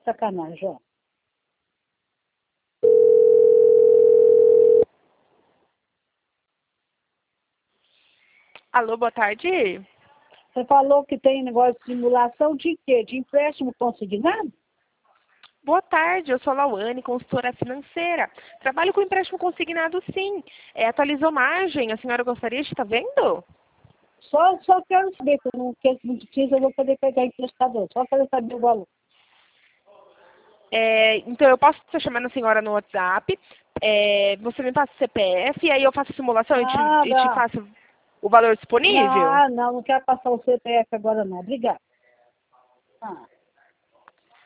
sacanagem, ó. Alô, boa tarde. Você falou que tem negócio de simulação de quê? De empréstimo consignado? Boa tarde, eu sou a Lauane, consultora financeira. Trabalho com empréstimo consignado, sim. Atualizou margem, a senhora gostaria de estar vendo? Só quero saber, que eu não quero que muito precisa, eu vou poder pegar emprestador. Só quero saber o valor. Então, eu posso estar chamando a senhora no WhatsApp, você me passa o CPF, e aí eu faço a simulação e te Nada. faço o valor disponível? Não quero passar o CPF agora não. Obrigada. Ah.